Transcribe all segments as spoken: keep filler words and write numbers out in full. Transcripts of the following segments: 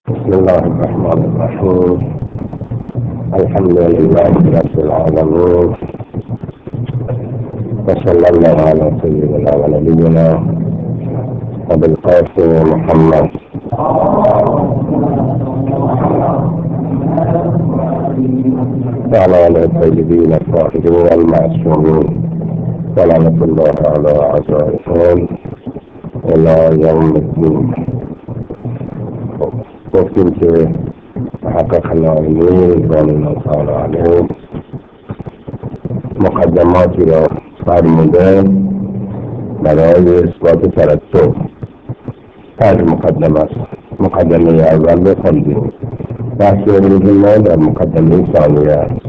بسم الله الرحمن الرحيم. الحمد لله رب العالمين، وصلى الله على سيدنا ونبينا أبي القاسم محمد وعلى آله الطيبين الطاهرين المعصومين، ولعنة الله على أعدائهم إلى يوم الدين. گفتیم که حق خلایلی رضوان الله تعالی علیه مقدماتی را فرموده برای اثبات ترتب. پنج مقدمه است. مقدمه اول بخوندیم. بحث امروز ما در مقدمه ثانیه است.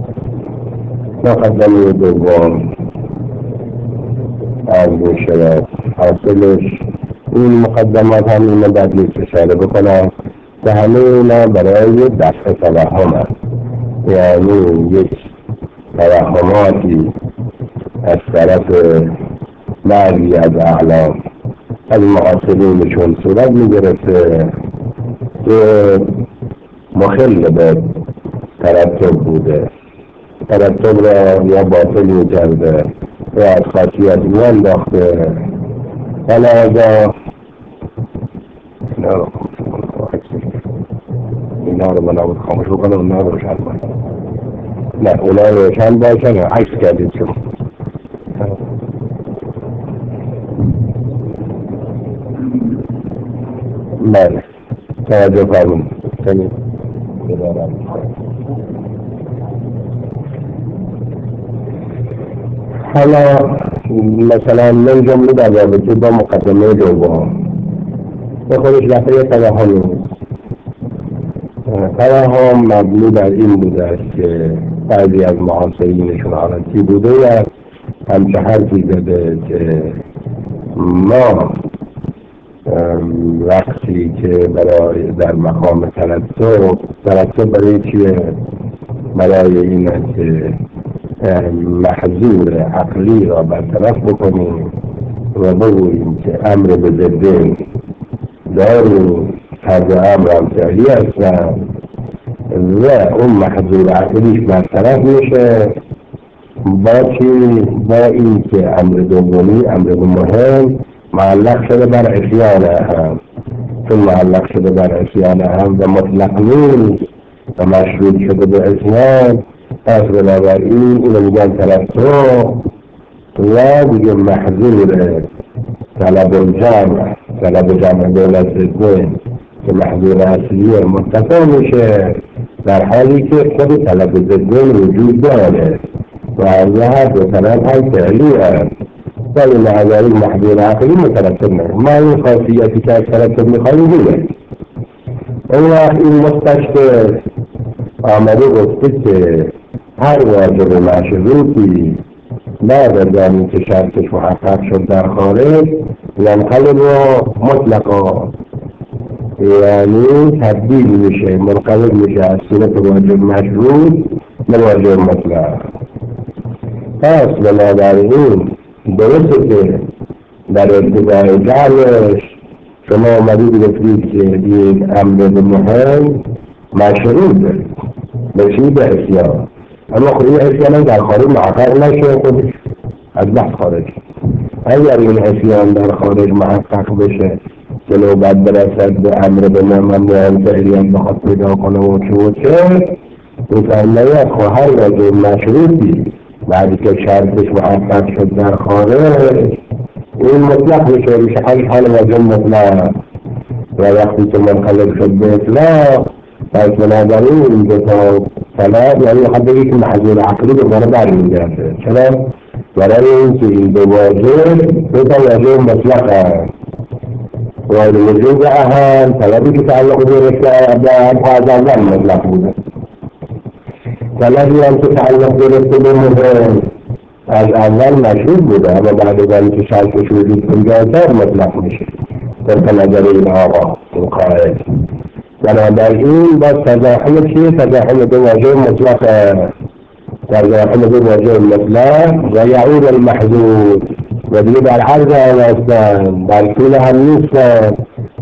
مقدمه دوم از میشود حاصلش این مقدمات هم این مدت اشاره بکنم که همه اینا برای دفع توهم است. یعنی یک توهماتی از طرف بعضی از اعلام از معاصرینشون صورت میگرفته که مخل به ترتب بوده، ترتب را یا باطل میکرده یا از خاصیت میانداخته. لذا اینا رو من نبود خاموش بکنم، اونا رو روشن باید نه اونا رو روشن باشن عکس کردید شما. بله توجه فرمون کنید. حالا مثلا من جمله در رابطه با مقدمه دوم به خودش رفعه توهم نیست. توهم مبنی بر این بوده است که بعضی از معاصرینشون حالتی بوده و همچه حرفی زده که ما وقتی که برای در مقام ترتب ترتب برای چیه؟ برای این است که محظور عقلی را برطرف بکنیم و بگوییم که امر به ضدین داریم، هر دو امر هم فعلی هستن و اون محظور عقلیش برطرف میشه با چی؟ با این که امر دومی، امر مهم معلق شده بر عصیان هم، چون معلق شده بر عصیان هم و مطلق نیست و مشروط شده به عصیان، پس بنابراین اینو میگن ترتب و دیگه محظور طلب الجمع طلب جمع دولت ضدین که محظور اصلی منتفع میشه در حالی که خود طلب ضدین وجود داره و هر دو طلب هم فعلی هست، ولی معذاری محظور عقلی مترتب نه. ما این خاصیتی که از ترتب میخواییم دیگه اون وقت این مستشفه آمده گفته که هر واجب مشروطی بعد از آنی که شرطش محقق شد در خارج ینقلب مطلقا، یعنی تبدیل میشه، منقلب میشه از صورت واجب مشروط به واجب مطلق. پس بنابراین درسته که در ابتدای جعلش شما آمدید گفتید که این امر مهم مشروطه به چی؟ به عصیان. اما خود این عصیان در خارج محقق نشه، خودش از بحث خارج. اگر این عصیان در خارج محقق بشه که نوبت برسد به امر به مهم فعلی هم بخواد پیدا کنه و چه و چه میتونه از خواهر واجب مشروطی بعدی که شرطش محقق شد در خارج این مطلق میشه، میشه حال حال واجب مطلق و وقتی که منقلب شد به اطلاق پس بنابراین این دو تا طلب یعنی خواهد بگی که محظور عقلی دوباره برمیگرده. چرا؟ برای این که این دو واجب دو تا واجب مطلق هست. واجب وجود اهم طلبی که تعلق گرفته به از اول مطلق بوده، طلبی هم که تعلق گرفته به مهم از اول مشروط بوده اما بعد از که شرطش وجود کنگاهتر مطلق میشه در نظر این آقا این قائد. بنابراین باز تزاحم چیه؟ تزاحم دو واجب مطلق، تزاحم دو واجب مطلق و یعود المحظور و دیگه در عرض هم هستن، در طول هم نیستن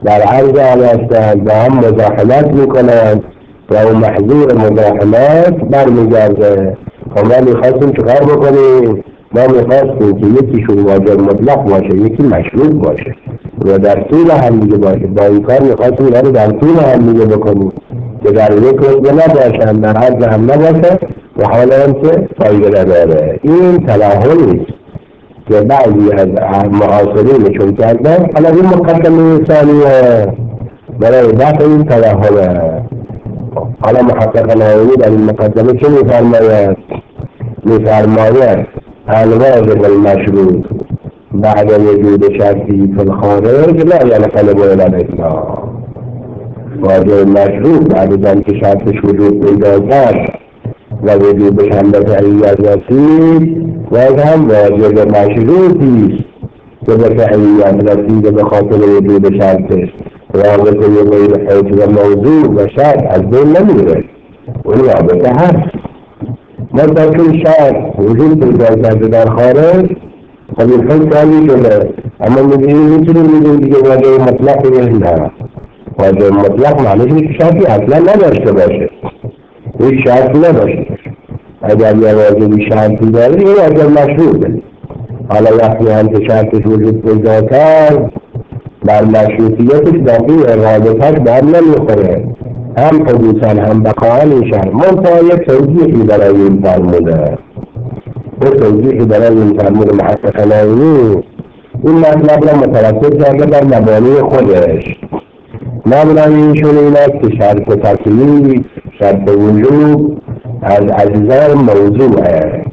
در عرض هم هستند و هم مزاحمت میکنند و اون محضور مزاحمت برمیگرده. و ما میخواستیم چکار بکنیم؟ ما میخواستیم که یکیشون واجب مطلق باشه، یکی مشروط باشه و در طول هم دیگه باشه. با این کار میخواستیم اینا رو در طول هم دیگه بکنیم که در یک رتبه نباشن، در عرض هم نباشه و حالا هم که فایده نداره. این تلاحظی که بعضی از معاصرینشون کردن، حالا این مقدمه ثانیه برای دفع این تلاحظه. حالا محقق نووی در این مقدمه چه میفرماید؟ میفرماید الواجب المشروط بعد وجود شرطی فی الخارج لا ينقلب الى الاطلاق. واجب مشروط بعد از که شرطش وجود پیدا کرد و وجودش هم به فعلیت رسید، و هم واجب مشروطی که به فعلیت رسید به خاطر وجود شرطش، رابطه بین حیث و موضوع و شرط از بین نمیره، اون رابطه هست. مثلا چون شرط وجود پیدا کرده در خارج، خب این خیلی کاری شده، اما میگیم میتونیم میگیم دیگه واجب مطلق بگیم نه. واجب مطلق معنیش که شرطی اصلا نداشته باشه، هیچ شرطی نداشته باشه. اگر یه واجبی شرطی داره این واجب مشروطه. حالا وقتی هم که شرطش وجود پیدا کرد بر مشروطیتش باقی رابطهش بر نمیخوره، هم حدوثا هم بقاء میشن. منتها یک توضیحی برای این فرموده، یک توضیحی برای این فرموده محقق نووی این مطلب را مترتب کرده بر مبانی خودش. مبنای ایشون این است که شرط تکلیف، شرط وجود از اجزای موضوعه.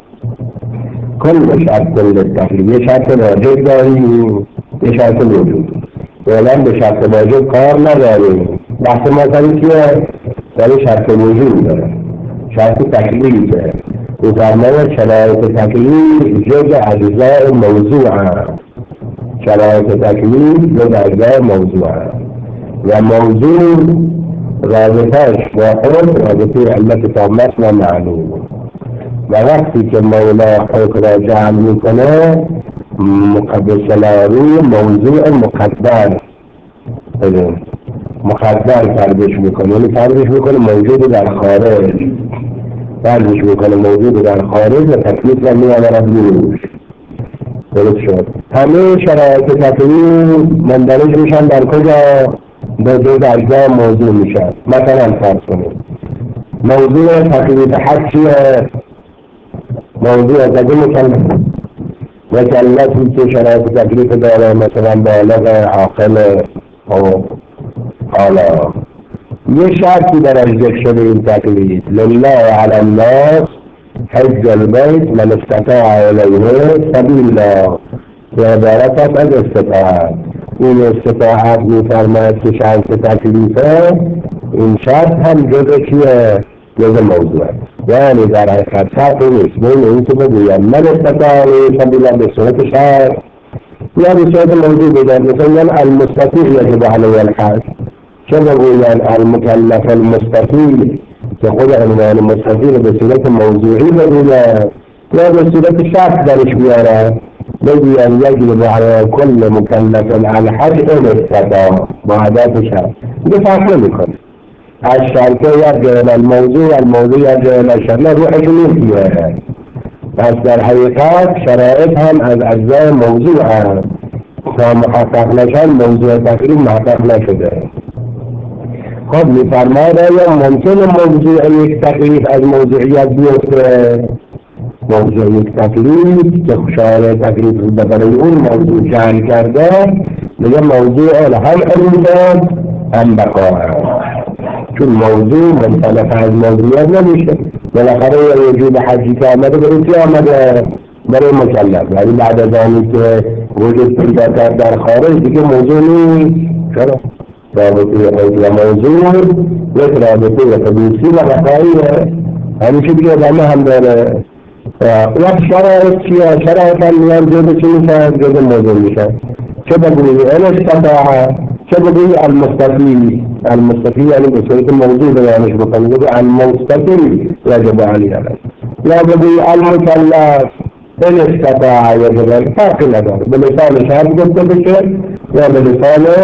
کل شرط للتکلیف، یه شرط واجب داریم، یه شرط وجود. فعلا به شرط واجب کار نداریم، بحث ما سری چیه؟ سری شرط وجود داره، شرط تکلیفه. می‌فرماید شرایط تکلیف جز اجزای موضوعه، شرایط تکلیف جز اجزای موضوعه و موضوع رابطهش با خود رابطه علت تامت و معلوم. و وقتی که مولا حکم را جمع میکنه مقدس روی موضوع مقدر مقدر تردش میکنه، یعنی تردش میکنه موجود در خارج، تردش میکنه موجود در خارج و تکلیف را میآورد روش. درست شد. همه شرایط تکلیف مندرج میشن در کجا؟ به جز اجزای موضوع میشن. مثلا فرض کنید موضوع تکلیف حد چیه؟ موضوع از اگه مکلف مکلفی که شرایط تکلیف داره، مثلا بالغ عاقل. و حالا یه شرطی در ذکر شده این تکلیف، لله علی الناس حج البیت من استطاع الیه سبیلا، که عبارت است از استطاعت. این استطاعت میفرماید که شرط تکلیفه، این شرط هم جزء چیه؟ جزء موضوع. یعنی در حقیقت فرقی نیست بین این که بگویم من استطاع الیه سبیلا به صورت شرط یا به صورت موضوع بگویم، مثلا المستطیع یجب علیه الحج، چه بگویم المکلف المستطیع که خود عنوان مستطیع به صورت موضوعی بگویم، یا به صورت شرط درش بیاره بگویم یجب علی کل مکلف الحج ان استطاع با ادات شرط. دیگه فرق نمیکنه از شرطه یرجع الی الموضوع، الموضوع یرجع الی شرط، نه روحش نیستیه. پس در حقیقت شرایط هم از اجزای موضوع هم تا محقق نشن موضوع تکلیف محقق نشده. خب میفرماید یا ممکن موضوع یک تکلیف از موضوعیت بیفته؟ موضوع یک تکلیف که شارع تکلیف رو برای اون موضوع جعل کرده میگه موضوع هم علم هم بقا، چون موضوع منطلق از موضوعیت نمیشه. بالاخره یه وجود حجی که آمده برای چی آمده؟ برای مکلف. یعنی بعد از آنی که وجود پیدا کرد در خارج دیگه موضوع نیست. چرا؟ رابطه حیث و موضوع یک رابطه حدوثی و بقاییه، همیشه دیگه ادامه هم داره. وقت شرایط چیه؟ شرایط هم میان جزء چی میشن؟ جزء موضوع میشن. چه بگویی این استطاعه، چه بگویی المستطیع. المستطیع یعنی به صورت موضوع بیانش بکنی، بگویی المستطیع یجب علیه الحج، یا بگویی المکلف این استطاعه یجب علیه، فرقی نداره. به لسان شرط گفته بشه یا به لسان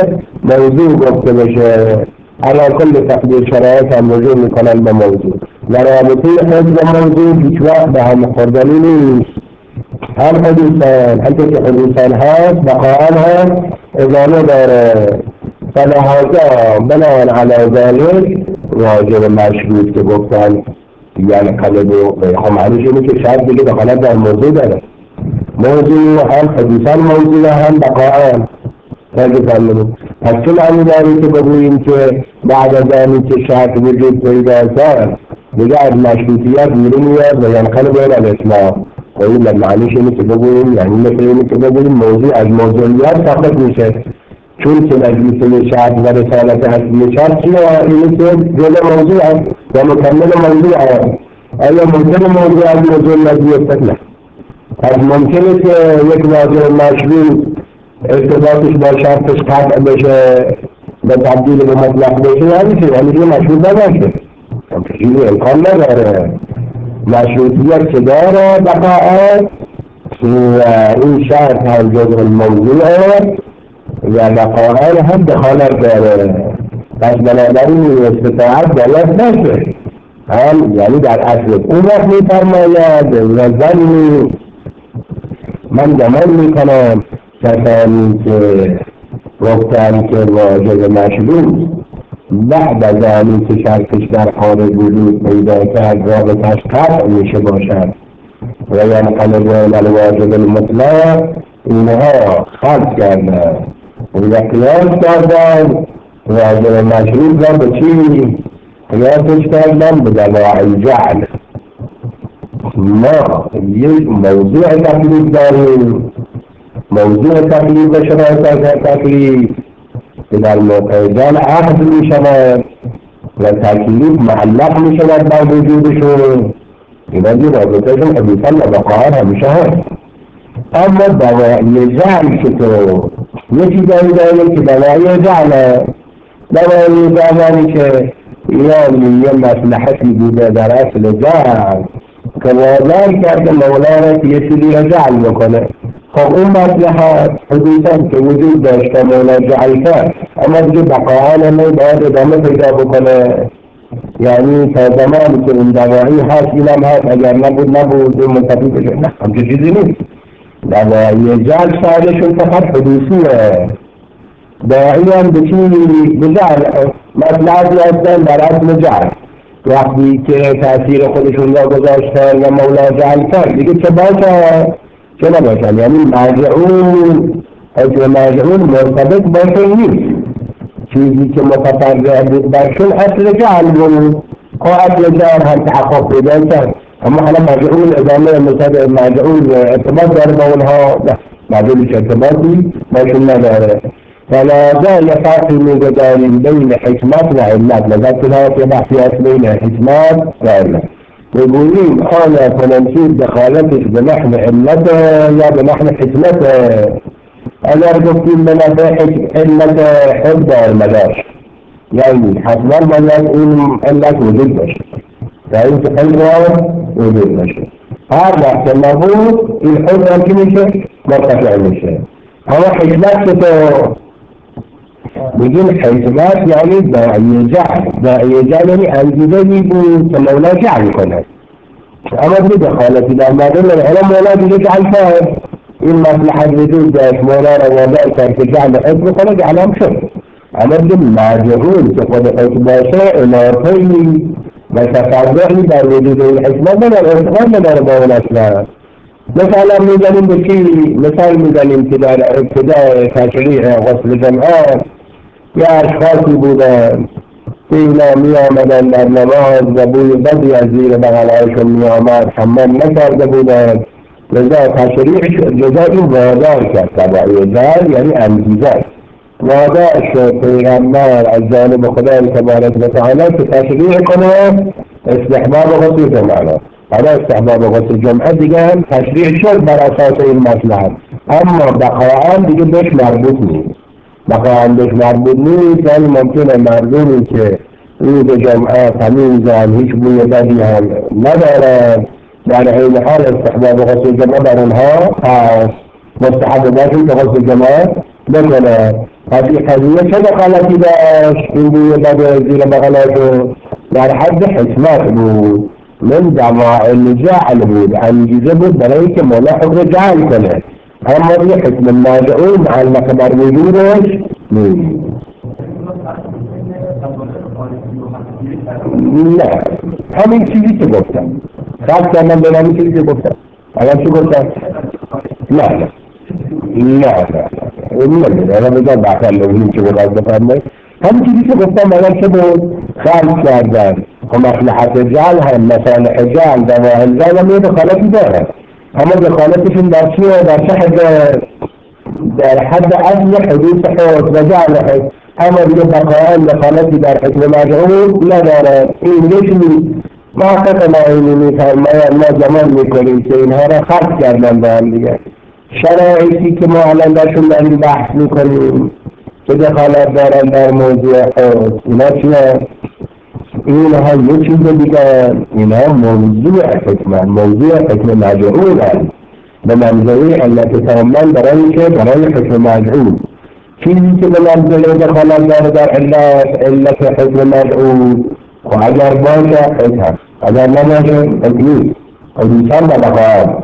موضوع گفته بشه، علی کل تقدیر شرایط هم رجوع میکنن به موضوع. در رابطه حفظ موضوع هیچ وقت به هم خوردنی نیست. هم حدیثان حتی که حدیثان هست بقاءً هست ادامه داره، فلهذا بناءً علی ذلك واجب مشروط که گفتن یعنی قلب و خب معنیش اینه که شاید دیگه دخالت در موضوع داره، موضوع هم حدیثان موضوع هم بقاءً تاگه فرمونیم. پس چه معنی داری که بگوییم که بعد از آنی که شرط وجود پیدا کرد دیگه از مشروطیت بیرون میاد و ینقلب الی الاسلام؟ و این معنیش اینه که بگوییم یعنی مثل اینه که بگوییم موضوع از موضوعیت ساقط میشه، چون که نجلیسه شرط و رسالت اصلی شرط چیه؟ اینه که جزء موضوع هست و مکمل موضوع هست. آیا ممکنه موضوع از موضوع نجلیست؟ نه. پس ممکنه که یک واجب مشروط ارتباطش با شرطش قطع بشه و تبدیل به مطلق بشه، یعنی که یعنی دیگه مشروط نباشه، این امکان نداره. مشروطیت که داره بقاء و این شرط هم جزء الموضوعه و بقاء هم دخالت داره. پس بنابراین استطاعت باید نشه هم یعنی در اصل اون وقت میفرماید و ظنی من گمان میکنم کسانی که گفتن که واجب مشروط بعد از آنی که شرطش در خارج وجود پیدا کرد رابطش قطع میشه باشد و ینقلب الی الواجب المطلق، اینها خلط کردن و قیاس کردن واجب مشروط را به چی؟ قیاسش کردن به دواعی جعل. ما یک موضوع تکلیف داریم، موضوع تکلیف و شرایط تکلیف که در موقع جان عقد می شود و تکلیف معلق می شود با وجودشون، اینا دی رابطهشون حدیثاً و بقاءً همیشه هست. اما دواعی جعل چطور؟ یکی داری داری که دواعی جعله، دواعی جعلی که یعنی یه مصلحتی بوده در اصل جعل که وادار کرده مولا را که یه چیزی را جعل بکنه. خب اون مصلحت حدیثاً که وجود داشته مولا جعل کرد، اما دیگه بقاءً همه باید ادامه پیدا بکنه، یعنی تا زمانی که اون دواعی هست اینم هست، اگر نبود نبود اون منتفی بشه. نه همچه چیزی نیست. دواعی جعل سالشون فقط حدوثیه، دواعی هم به چی؟ به جعل مصلحتی هستن در اصل جعل. وقتی که تأثیر خودشون را گذاشتن و مولا جعل کرد دیگه چه باشه چه نباشن، یعنی مرجعون حکم مرجعون مرتبط باشه نیست. چیزی که متفرع بود برشون اصل جعل بود، اصل جعل هم تحقق پیدا کرد، اما حالا مرجعون ادامه مثل مرجعون ارتباط داره با اونها؟ نه، مرجعونش ارتباطی باشون نداره. فلذا یه فرقی میگذاریم بین حکمت و علت. لذت کنها که بحثی هست بین حکمت و علت. بگوییم آیا فلان چیز دخالتش به نحو علت یا به نحو حکمت؟ اگر گفتیم به نحو علت حب دار مداش، یعنی حتما باید این علت وجود باشه و این که علت وجود باشه. هر وقت نبود این حب هم که میشه مرتفع میشه. اما حکمت چطور؟ بگیم حکمت یعنی داعی جعل. داعی جعل یعنی انگیزه‌ای بود که مولا جعل کنه، اما دیگه دخالتی در مدن الان مولا دیگه جعل کرد، این مصلحت وجود داشت، مولا را وادار کرد که جعل حکم کنه، جعل هم شد. اما دیگه مرجعون که خود حکم باشه اضافه‌ای و تفرعی در وجود این حکمت نداره، ارتباط نداره با اون اصلا. مثلا میزنیم به چی؟ مثال میزنیم که در ابتدای تشریع غسل جمعات یه اشخاصی بودن که اینا می آمدن در نماز و بوی بدی از زیر بغلهایشون می آمد، حمام نکرده بودن، لذا تشریع شد، لذا این وادار کرد. تبعی جعل یعنی انگیزه، وادار شد پیغمبر از جانب خدای تبارک و تعالی که تشریع کنه استحباب غسل جمعات. حالا استحباب غسل جمعه دیگه هم تشریع شد بر اساس این مصلحت، اما بقاءً دیگه بهش مربوط نیست. بقاءً بهش مربوط نیست یعنی ممکنه مردمی که روز جمعه تمیزن، هیچ بوی بدی هم ندارن، در این حال استحباب غسل جمعه بر اونها هست، مستحب باشون که غسل جمعه بکنه. پس این قضیه چه دخالتی داشت؟ این بوی بده زیر بغلاشو در حد حکمت بود، من دواعی جعل بود، انگیزه بود برای که مولا حکم جعل کنه، اما یه حکم ناجعون معلق بر وجودش نیست. نه همین چیزی که گفتم خاص کردم به همین چیزی که گفتم. الان چی گفتم؟ نه نه نه نه نه نه بگم بخل لونیم که بخواهد بفرمه همین چیزی که گفتم الان چه بود؟ خلق کردن و مصلحت جعل هم مصالح جعل دواعی جعل هم یه دخالتی داره، اما دخالتشون در چیه؟ در چه حد؟ در حد اصل حدوث حد و جعل حد، اما دیگه بقاء دخالتی در حکم مجعول نداره. این یکی محقق معینی میفرماید ما زمان میکنیم که اینها را خلق کردن با هم دیگه. شرایطی که ما الان درشون داریم بحث میکنیم که دخالت دارن در موضوع حد، اینا چیه؟ اینها یه چیز دیگه، اینا موضوع حکم موضوع حکم مجعول هست به منظره علت تماما برای که برای حکم مجعول چیزی که به منظره دخالت داره در علت علت حکم مجعول و اگر باشه حکم هست، اگر نباشه حکم نیست. حدیثان و بقاء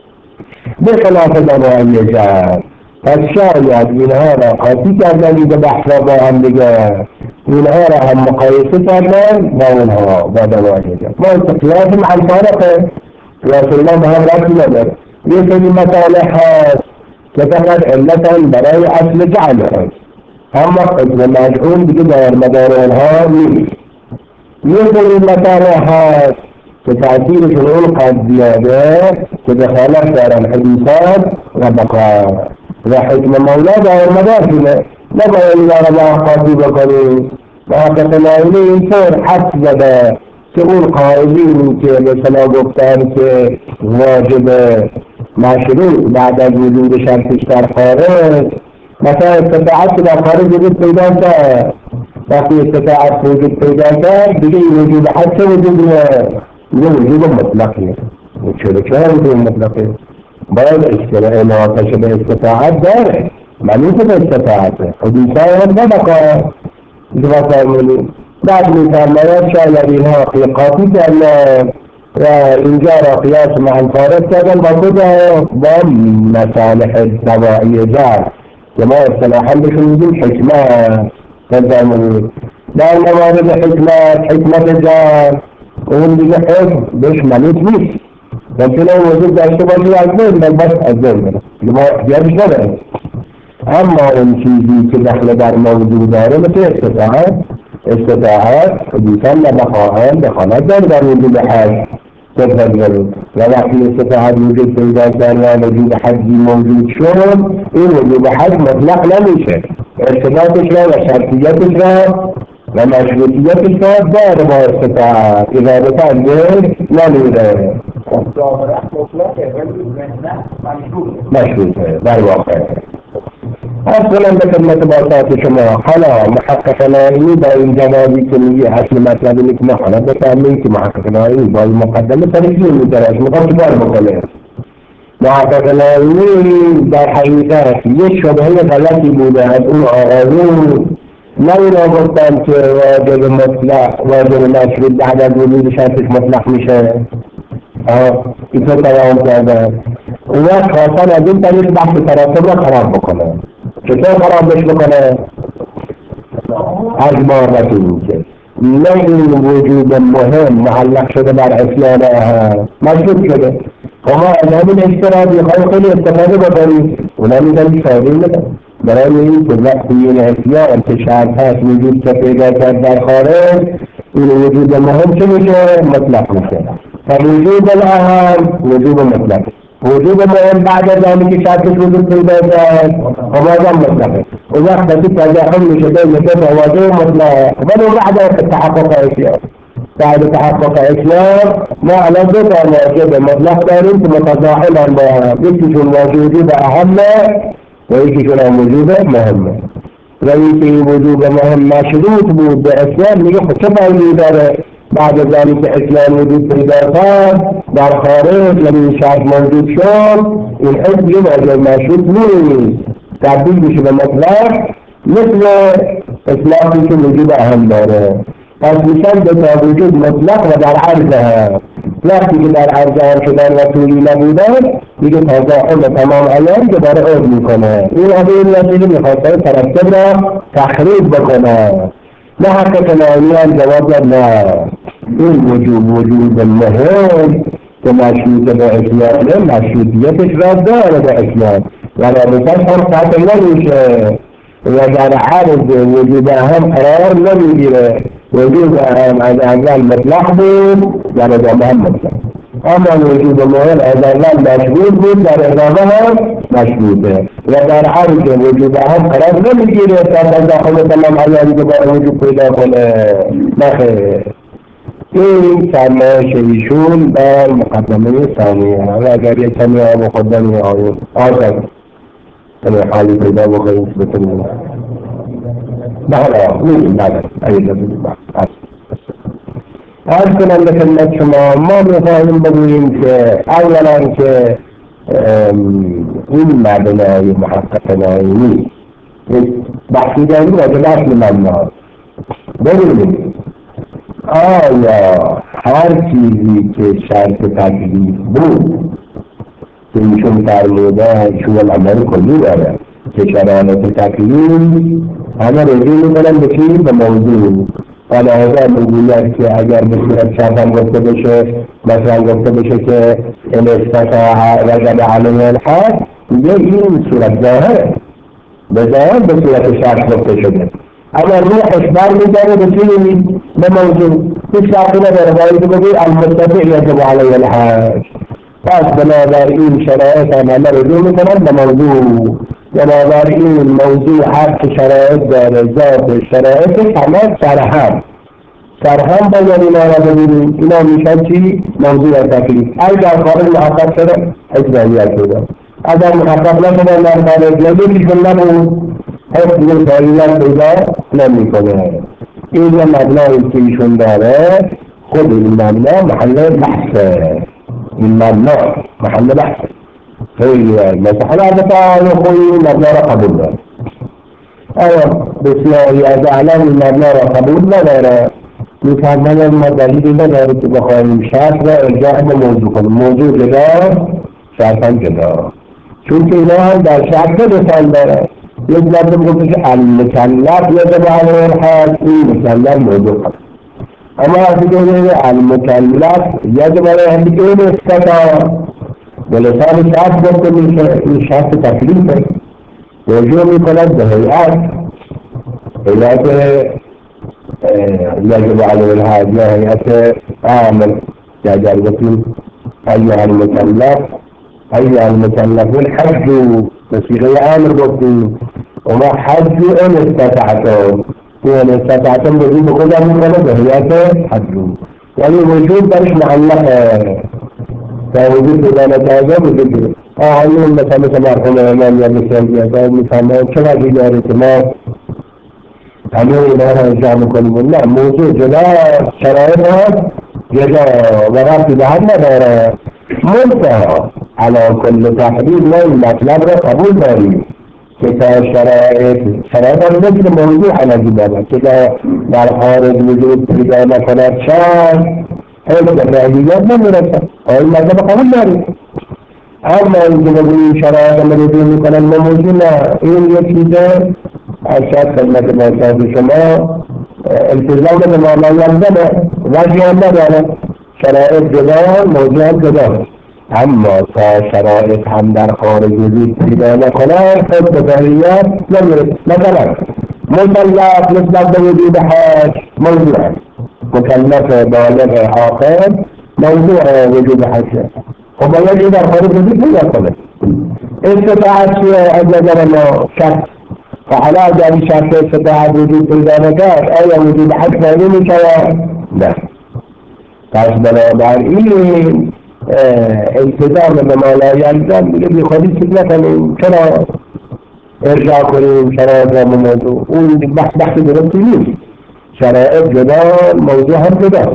بخلاف دواعی جعل. پس شاید اینها را قاطی کردن دیگه بحث را با هم دیگه، اینها را هم مقایسه کردن با اونها با دواعی جعل. ما قیاس مع الفارقه، قیاس الله به هم ربطی نداره. یه سری مصالح هست که فقط علتا برای اصل جعل هست، اما حکم مجعول دیگه در مدار اونها نیست. یه سری مصالح هست که تأثیرشون اون قد زیاده که دخالت دارن حدیثات و بقاء و حکم مولا در مدارشونه، نباید این را با قاطی بکنیم. محقق نائینی اینطور حد زده که اون قائلینی که مثلا گفتن که واجب مشروع بعد از وجود شرطش در خارج، مثلا استطاعت که در خارج وجود پیدا کرد، وقتی استطاعت وجود پیدا کرد دیگه این وجود حد چه وجودیه؟ یه وجود مطلقیه. چرا چرا وجود مطلقیه؟ باید انعاطش به استطاعت داره، معنی که به استطاعته حدیثای هم نبقا دوا فرمونیم. بعد میفرماید شاید اینها قاطی کردن و اینجا را قیاس مع الفارق کردن با کجا؟ با مصالح دواعی جعل که ما اصطلاحا بهشون میگیم حکمت. فرمونیم در موارد حکمت حکمت جعل اون دیگه حکم بهش منوط نیست، ممکنه اون وجود داشته باشه از بین من بس از بین بره دیگه ما احتیاجش نداره. اما اون چیزی که دخل در موضوع داره مثل استطاعت استطاعت حدیثان و بقاء دخالت داره در وجود حد تفضل، و وقتی استطاعت وجود پیدا کرد و وجود حدی موجود شد این وجود حد مطلق نمیشه، ارتباطش را و شرطیتش را و مشروطیتش را داره با استطاعت، اضافه از دل نمیره مشروطه در واقع. اصلا به خدمت باسات شما حالا محقق نائینی با این جوابی که میگه اصل مطلب اینه که ما حالا بفهمیم که محقق نائینی با این مقدمه ترکیه میدارش میخوام چکار بکنه. محقق نائینی در حقیقت یک شبهه غلطی بوده از اون آقایون، نه اینا گفتن که واجب مطلق واجب مشروط بعد از وجود شرطش مطلق میشه، اینطور تمام کردن. اون وقت خواستن از این طریق بحث تراتب را خراب بکنه. چطور خرابش بکنه؟ از بابت این که نه این وجود مهم معلق شده بر اصیان مشروط شده، اما از همین اشتراطی خواهی خیلی استفاده بکنید، اونا میدن ساده میدن برای این که وقتی این اصیان که شرط هست وجود که پیدا کرد در خارج، این وجود مهم چه میشه؟ مطلق میشه. فوجود الاهم وجود مطلق، وجود مهم بعد از آنی که شرطش وجود پیدا کرد همازم مطلقه. اون وقت بسی تضاحل میشه بین دو مواضع مطلق، ولی بعد تحقق اصیان بعد تحقق اصیان ما الان دو تا واجب مطلق داریم که متضاحلن با هم، یکیشون وجود اهمه و یکیشون هم وجود مهمه. و این وجود مهم مشروط بود به اصیان میگه خود چه فایده‌ای داره بعد از آنی که اصیان وجود پیدا کرد در خارج یعنی شرط موجود شد، این حکم یه واجب مشروط نیست، تبدیل میشه به مطلق مثل اطلاقی که وجود اهم داره. پس میشن به تا وجود مطلق و در عرض وقتی که در عرض هم شدن و طولی نبودن دیگه تضاعف تمام عیان که داره عرض میکنه. این از این نتیجه میخواسته ترتب را تخریب بکنه. نه حق کنانی هم جواب داد نه. این وجود وجود مهم که مشروط به اسلامه مشروطیتش را داره به اسلام و رابطش هم قطع نمیشه و در عرض وجود هم قرار نمیگیره. وجود هم از اول مطلق بود در ادامه هم مطلق، اما وجود مهم از اول مشروط بود در ادامه هم مشروطه و در عرض وجود هم قرار نمیگیره تا تداخل تمام عیانی که باید وجود پیدا کنه. نخیر. این فرمایش ایشون در مقدمه ثانیه. حالا اگر یک کمی آب خودم آیون آزد کنه حالی پیدا بکنیم که بتونیم بحلا میگیم بعد ایده بودیم عرض کنم به خدمت شما. ما میخواهیم بگوییم که اولا که این مبنای محقق نایمی بحثی داریم راجع به اصل مبنا. ببینید آیا هر چیزی که شرط تکلیف بود که ایشون فرمودن شما عمل کلی داره که شرایط تکلیف همه رجوع میکنن به چی؟ به موضوع. حالا اگر میگوید که اگر به صورت شرط هم گفته بشه مثلا گفته بشه که این استطاع رجب علیه الحد میگه این صورت ظاهره به ظاهر به صورت شرط گفته شده اما روحش بر میگره به چی؟ به موضوع. هیچ فرقی نداره باید بگوی المستطیع یجب علیه الحد. پس بنابراین شرایط هم همه رجوع میکنن به موضوع. بنابراین موضوع هر که شرایط داره ذات شرایطش همه سرهم سرهم باید اینا را ببینیم. اینا میشن چی؟ موضوع تکلیف. اگر خارج محقق شده اجراییت شده، اگر محقق نشده در خارج نمیشون نبود حفظ فعلیت پیدا نمی کنه. این یه مبنایی که ایشون داره خود این مبنا محل بحثه. این مبنا محل بحثه خیلی مثلا حالا البته آیا خوی این مبنا را قبول داره. آیا بسیاری از اعلام این مبنا را قبول نداره میفرماید ما دلیلی نداره که بخواهیم شرط را ارجاع به موضوع کنیم. موضوع جدا شرط هم جدا، چون که اینا هم در شرط بسان داره. یک لفظ گفته که المکلف یجب علیه الحد، این مکلف موضوع هست. اما از دیگه المکلف یجب علیه الحد که این استطاع بلسان شرط گفته میشه. این شرط تکلیفه رجوع میکند به هیئت هیئت یجب علیه الحد یا هیئت عامل که اگر گفتیم ایها المکلف ایها المکلفون حجوا به صیغه امر گفتیم و ما حجوا ان استطعتم. این استطعتم رجوع به خودم میکنه به هیئت حجوا، یعنی وجود درش معلقه تا وجود پیدا نکرده وجود داره. آهایون مثلا مثل مرحوم امام یا مثل بیادار میفهمن چقدر داره که ما همه اینا را ارجاع میکنیم. نه، موضوع جدا شرایط هست جدا و وقتی به هم نداره. منتها علا کل تحریر ما این مطلب را قبول داریم که تا شرایط شرایط هم مثل موضوع حلقی دارد که در خارج وجود پیدا نکند شرط حیث فعلیت نمیرسد. این مطلب قبول داریم. اما این که بگوییم شرایط هم رجوع میکنن به موضوع نه، این یک چیزه از شاید خدمت باشد شما التزام به معنی هم داره وجه هم نداره. شرایط جدا موضوع هم جدا، اما تا شرایط هم در خارج وجود پیدا نکنن خود به فعلیت نمیرسد. مثلا مکلف نسبت به وجود حج موضوع هست، مکلف بالغ عاقل موضوع وجود حج خب باید این در خارج وجود پیدا کنه. استطاعت چیه از نظر ما؟ شرط. و حالا اگر این شرط استطاعت وجود پیدا نکرد آیا وجود حج معنی میشود؟ نه. پس بنابراین التزام به ما لا یلزم دیگه بی خودی چیز نکنیم. چرا ارجاع کنیم شرایط را به موضوع؟ اون بحث بحث درستی نیست. شرایط جدا موضوع هم جدا،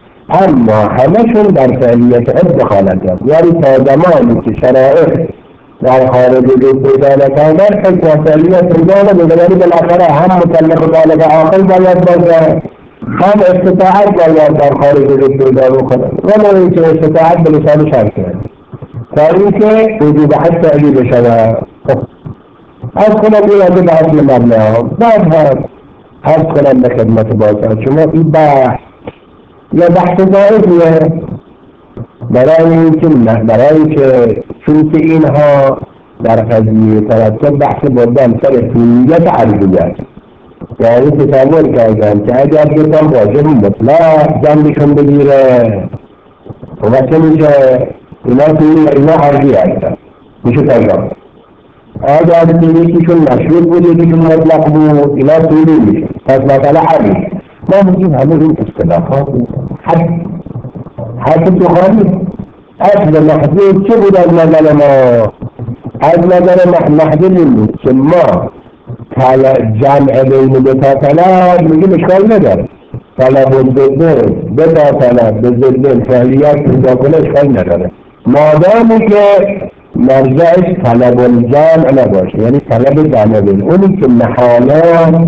اما همشون در فعلیت حد دخالت دارد. یعنی تا زمانی که شرایط در خارج وجود پیدا نکردن حکم فعلیه پیدا نمی‌کنه، بالاخره هم مکلف بالغ عاقل باید باشه، هم استطاعت باید در خارج وجود پیدا بکنه، ولی اینکه استطاعت به لسان شرطه تا اینکه وجود حد فعلی بشه. از کنم این از بحث مبنا بعد هم از کنم به خدمت باشد شما این بحث یا بحث ضعیفیه برای اینکه برای که چون که اینها در قضیه ترتب بحث بردن سر طولیت عرضیت، یعنی تصور کردن که اگر بتان واجب مطلق جنبشون بگیره و وقتی میشه اینا طولی اینا عرضی هستن میشه تجربه، اگر یکیشون مشروط بود یکیشون مطلق بود اینا طولی میشه. پس مثلا عرض ما میگیم همه این اصطلاحات حد حد تخالی اصل محدود چه بود از نظر ما؟ از نظر محدود این بود که ما جمع بین دو تا طلب میگیم اشکال نداره، طلب و ضدن دو تا طلب به ضدن فعلیت پیدا کنه اشکال نداره مادامی که مرجعش طلب الجمع نباشه، یعنی طلب جمع بین اونی که محاله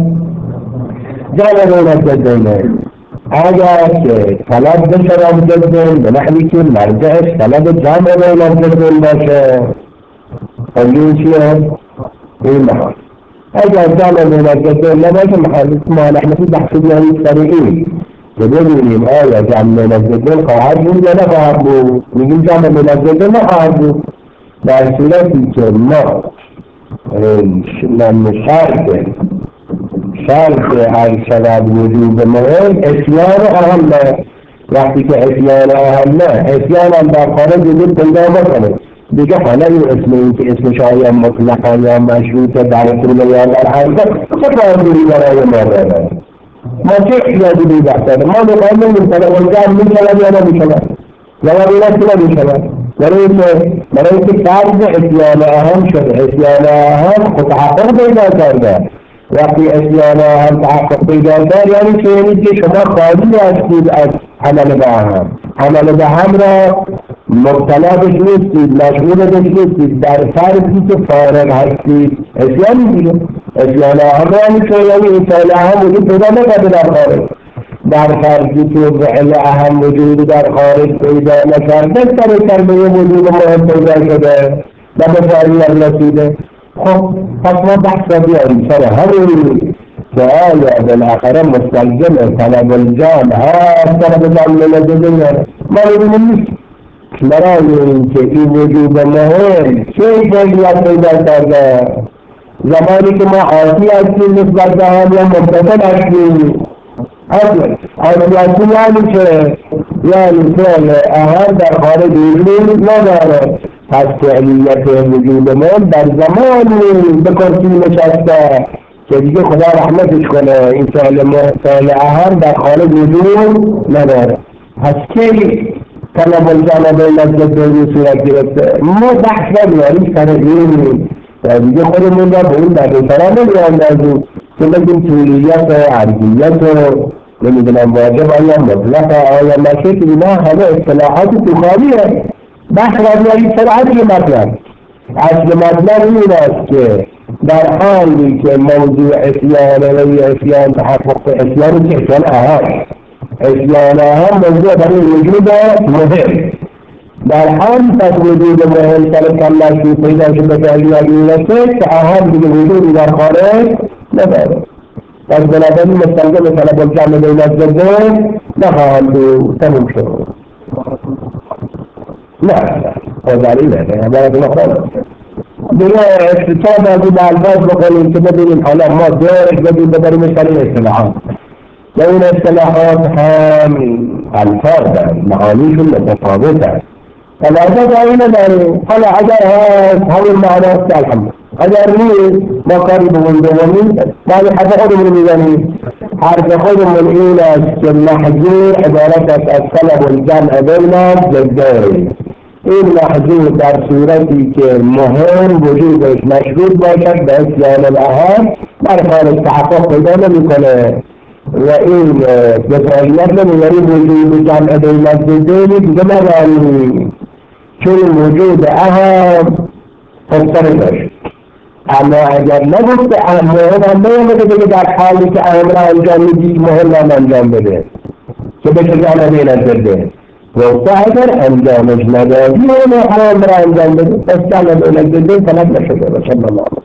جمع بین ضدنه. اگر که طلب بشرم ضدن به نحوی که مرجعش طلب جمع بین ضدن باشه این چیه؟ این محال. اگر جمع بین ضدن نباشه محال ما نحن بحث بیانی سریعی که ببینیم آیا جمع بین ضدن خواهد بود یا نخواهد بود. میگیم جمع بین ضدن نخواهد بود در صورتی که ما شرط شرط هر شود وجود مهم اسیان اهم نه. وقتی که اسیان اهم نه اسیان هم در خارج وجود پیدا بکنه دیگه حالا این اسم این که اسمش آیا مطلقا یا مشروطه در طول یا در حرکت چه فایده‌ای برای ما داره؟ ما چه احتیاجی به بحث داریم؟ ما می‌خوایم ببینیم طلب الجمع می‌شود یا نمی‌شود؟ جواب این است که نمی‌شود. برای اینکه برای اینکه فرض اسیان اهم شده، اسیان اهم خود تحقق پیدا کرده. وقتی اسیان اهم تحقق پیدا کرد یعنی که یعنی که شما خالی هستید از عمل به اهم، عمل به اهم را مبتلا بهش نیستید، مشغول بهش نیستید، در فرضی که فارغ هستید اسیان دیگه. اسیان اهم یعنی که یعنی این فعل اهم وجود پیدا نکرده در خارج، در فرضی که فعل اهم وجود در خارج پیدا نکرده سر کلمه وجود مهم پیدا شده و به فعلیت رسیده. خب پس ما بحث را بیاریم سر همین که آیا بالاخره مستلزم طلب الجمع هست طلب جمع نجده ما ببینیم نیست. برای اینکه این وجود مهم چه فعلیت پیدا کرده زمانی که ما عاطی هستیم نسبت به هم یا متصل هستیم اصلا عاطی یعنی چه؟ یعنی فعل اهم در خارج وجود نداره. پس فعلیت وجود من در زمانی به کرسی نشسته که دیگه خدا رحمتش کنه این فعل اهم در خارج وجود نداره. پس کی طلب الجمع بین ضدین صورت گرفته؟ ما بحث نمیاریم سر این دیگه خودمون را به این در سرا نمیاندازیم که بگیم طولیت و عرضیت و نمیدونم واجب آیا مطلق آیا مشروط اینا همه اصطلاحات تخالیه. بحث را بیاریم سر اصل مطلب. اصل مطلب این است که در حالی که موضوع اسیان و اسیان تحقق اسیان که اسیان اهم اسیان اهم موضوع برای وجود مهم در حال پس وجود مهم سر کلشی پیدا شده که الیاد میرسه که اهم دیگه وجودی در خارج نداره. پس بنابراین مستلزم طلب الجمع بین ضدین نخواهد بود. تموم شد. نه خودداری نه عبارت اخرى دیگه استفاده از این الفاظ بکنیم که ببینیم حالا ما دارش بدیم ببریم سر این اصطلاحات و این اصطلاحات هم الفاظ معانیشون متفاوته فلازم اینه داریم. حالا اگر هست همین معناست الحمد، اگر نیست ما کاری بمون دومین بعد حرف خودمون میزنیم. حرف خودمون این است که محجور عبارت است از طلب الجمع بین ضدین. این محجور در صورتی که مهم وجودش مشروط باشد به اسیان الاهم در خارج تحقق پیدا نمیکنه و این به فعلیت نمیاری وجود جمع بین ضدین دیگه نداریم، چون وجود اهم خسته داشت. اما اگر نگفت مهم هم نیامده بگه در حالی که امر انجام میدی مهم هم انجام بده که به کجا نبیند گفته اگر انجامش ندادی اون امر انجام بده پس که نبیند بده طلب نشده. صلی الله